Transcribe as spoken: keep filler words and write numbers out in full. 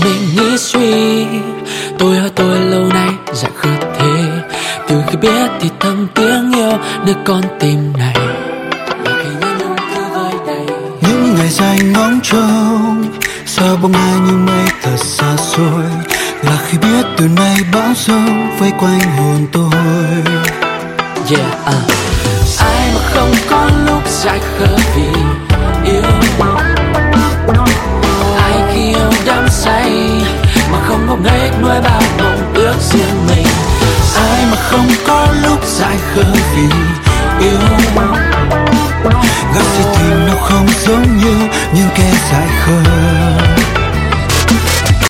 mình nghĩ suy. Tôi hỏi tôi lâu nay dại khờ thế, từ khi biết thì thầm tiếng yêu nơi con tim này. Những ngày dài ngóng trông sao bóng ai như mây thật xa xôi, là khi biết từ nay bão giông vây quanh hồn tôi. Yeah, uh. Ai mà không có lúc dại khờ vì yêu, ai khi yêu đắm say mà không ngốc nghếch nuôi bao mộng ước riêng mình. Ai mà không có lúc dại khờ vì yêu, gác gì thì nó không giống như những kẻ dại khờ.